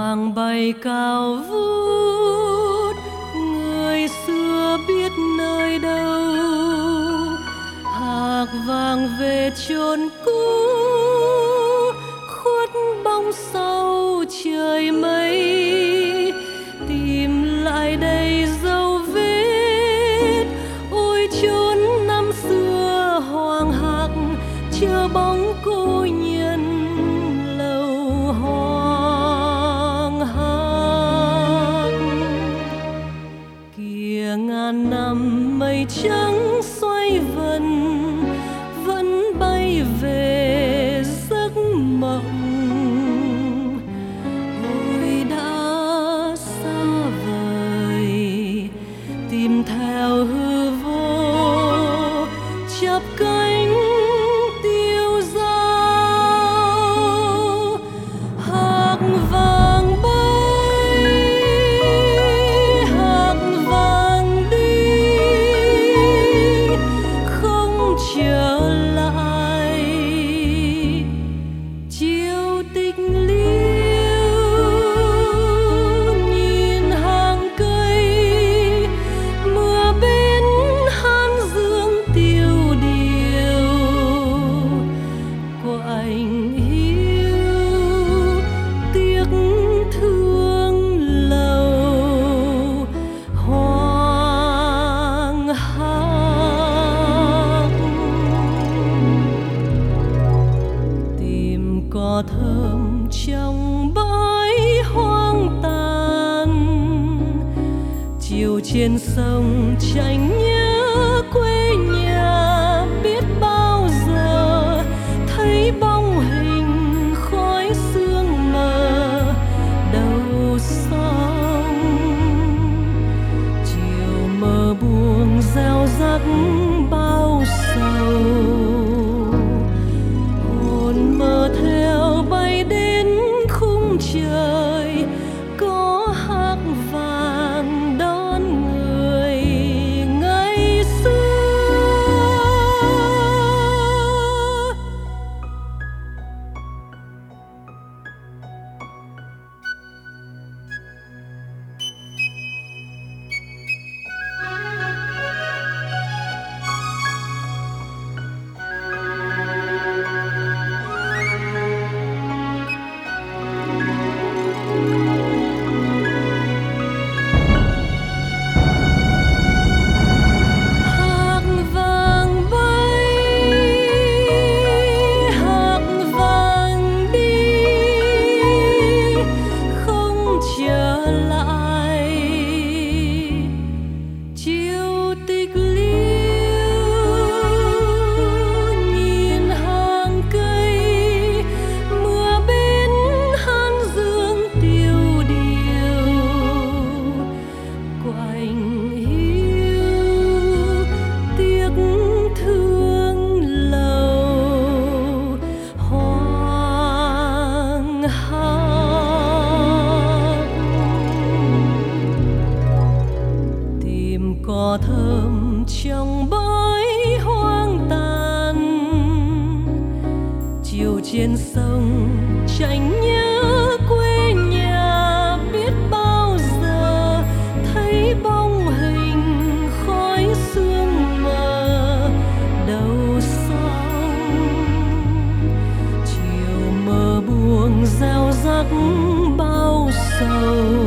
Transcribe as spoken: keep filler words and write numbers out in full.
vàng bay cao vút, người xưa biết nơi đâu. Hạc vàng về chốn cũ, khuất bóng sau trời mây. Tìm lại đây dấu vết, ôi chốn năm xưa hoàng hạc, chờ bóng cô nhân lầu hoàng hạc. Kìa ngàn năm mây trắng xoay vần, vẫn bay về giấc mộng. Ôi đã xa vời, tìm theo hư vô, chắp cánh tiêu dao. Hạc vàng bay, hạc vàng đi, không trở lại. Chiều tịch liêu, nhìn hàng cây, mưa bên han dương tiêu điều của anh hiu, tiếc thương lầu hoàng hạc. Tìm cỏ thơm trong bãi hoang tàn, chiều trên sông chạnh nhớ quê nhà. Biết bao giờ thấy bóng hình khói sương mờ đầu sông. Chiều mờ buông gieo rắc bao sầu, hồn mơ theo bay đến khung trời. Có hạc vàng đón người ngày xưa. Hạc vàng bay, hạc vàng đi, không trở lại. Chiều tịch liêu, nhìn hàng cây, mưa bên han dương tiêu điều của anh hiu, tiếc thương lầu hoàng hạc. Tìm cỏ thơm trong bãi hoang tàn, chiều trên sông chạnh nhớ quê nhà. Biết bao giờ thấy bóng hình khói sương mờ đầu sông. Chiều mờ buông gieo rắc bao sầu,